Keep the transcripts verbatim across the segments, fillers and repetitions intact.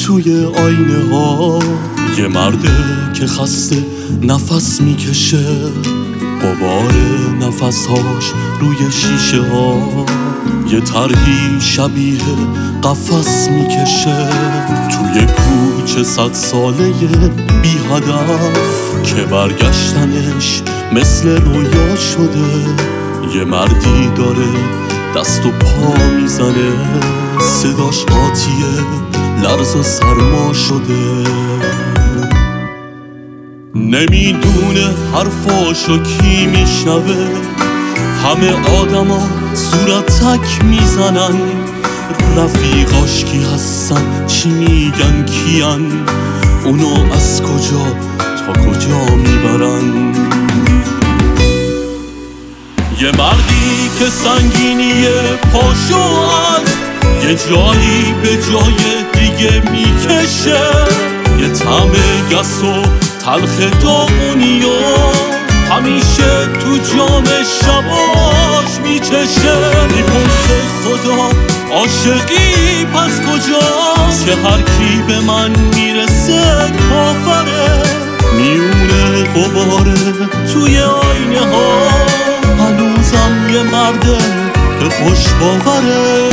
توی آینه ها یه مرده که خسته نفس میکشه، غبار نفسهاش روی شیشه ها یه طرحی شبیه قفس میکشه. توی کوچه صد ساله بی هدف که برگشتنش مثل رویا شده، یه مردی داره دست و پا میزنه، صداش قاطیه، لرز و سرما شده. نمیدونه حرفاشو کی میشنوه، همه آدما صورتک میزنن، رفیقاش کی هستن، چی میگن، کیان، اونو از کجا تا کجا میبرن. یه مردی که سنگینی پاشو از یه جایی به جای دیگه میکشه، یه طعم گس و تلخ داغونیو همیشه تو جام شباش میچشه. میپرسه خدا عاشقی پس کجاست، که هر کی به من میرسه کافره. میونه غباره توی آینه ها، هنوزم یه مرده که خوش باوره.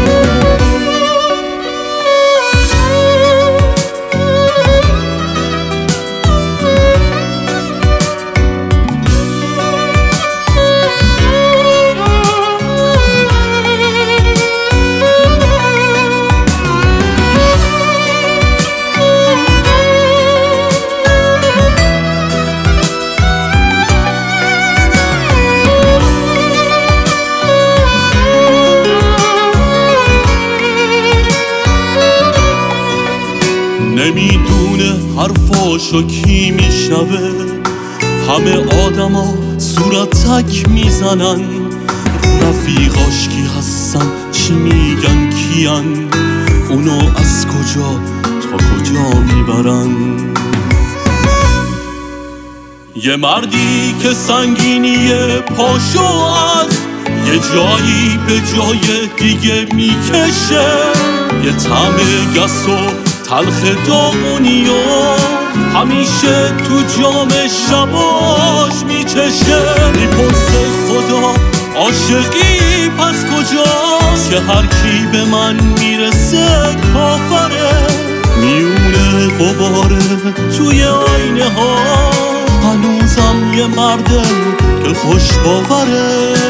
نمیدونه حرفاشو کی میشنوه، همه آدما صورتک میزنن، رفیقاش کی هستن، چی میگن، کیان، اونو از کجا تا کجا میبرن. یه مردی که سنگینی پاشو از یه جایی به جای دیگه میکشه، یه طعم گس و تلخ داغونیو همیشه تو جام شباش میچشه. میپرسه خدا عاشقی پس کجاست، که هر کی به من میرسه کافره. میونه غباره توی آینه ها، هنوزم یه مرده که خوش باوره.